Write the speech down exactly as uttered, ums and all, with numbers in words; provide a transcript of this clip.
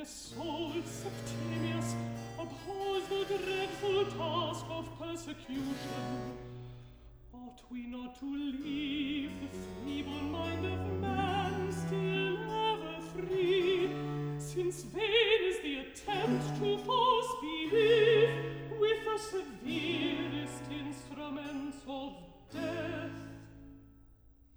soul, Septimius, oppose the dreadful task of persecution. Ought we not to leave